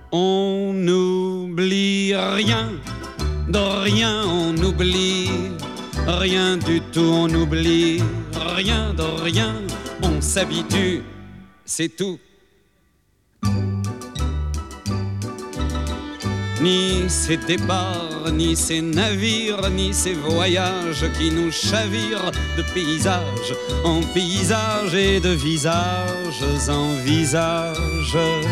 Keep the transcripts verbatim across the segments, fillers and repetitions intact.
On n'oublie rien, de rien on oublie, rien du tout on oublie, rien de rien, on s'habitue, c'est tout. Ni ces départs, ni ces navires, ni ces voyages qui nous chavirent de paysage en paysage et de visages en visages.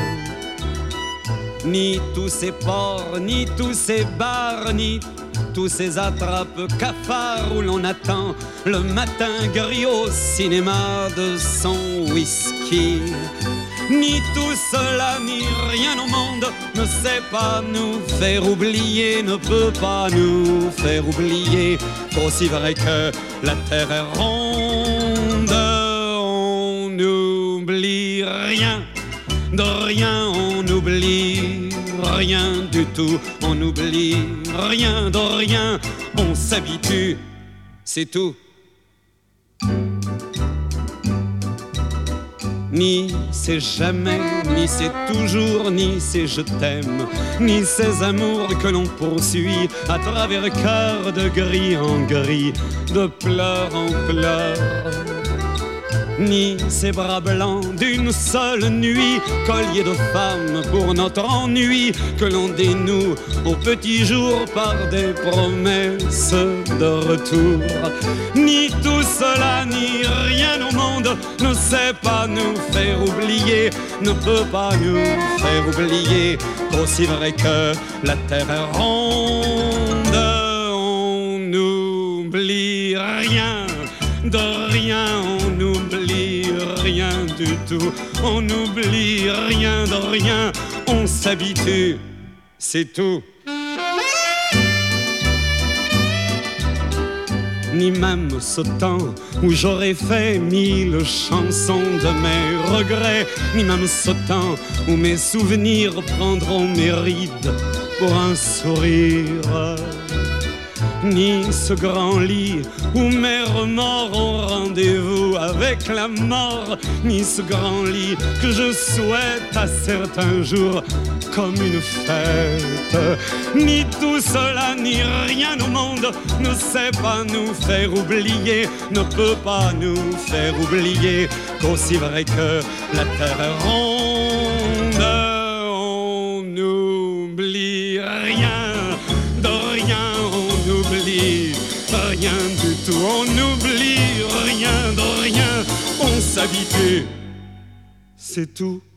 Ni tous ces ports, ni tous ces bars, ni tous ces attrape-cafards où l'on attend le matin gris au cinéma de son whisky. Ni tout cela, ni rien au monde ne sait pas nous faire oublier, ne peut pas nous faire oublier qu'aussi vrai que la terre est ronde. On n'oublie rien, de rien on oublie, rien du tout on oublie, rien de rien, on s'habitue, c'est tout. Ni c'est jamais, ni c'est toujours, ni c'est je t'aime, ni ces amours que l'on poursuit à travers cœur de gris en gris, de pleurs en pleurs. Ni ces bras blancs d'une seule nuit, collier de femme pour notre ennui, que l'on dénoue au petit jour par des promesses de retour. Ni tout cela, ni rien au monde ne sait pas nous faire oublier, ne peut pas nous faire oublier qu'aussi vrai que la terre est ronde. On n'oublie rien, de rien on n'oublie rien du tout, on n'oublie rien de rien, on s'habitue, c'est tout. Ni même ce temps où j'aurais fait mille chansons de mes regrets, ni même ce temps où mes souvenirs prendront mes rides pour un sourire. Ni ce grand lit où mes remords ont rendez-vous avec la mort, ni ce grand lit que je souhaite à certains jours comme une fête. Ni tout cela, ni rien au monde ne sait pas nous faire oublier, ne peut pas nous faire oublier qu'aussi vrai que la terre est ronde. On n'oublie rien, de rien on oublie, rien du tout on oublie, rien de rien, on s'habitue, c'est tout.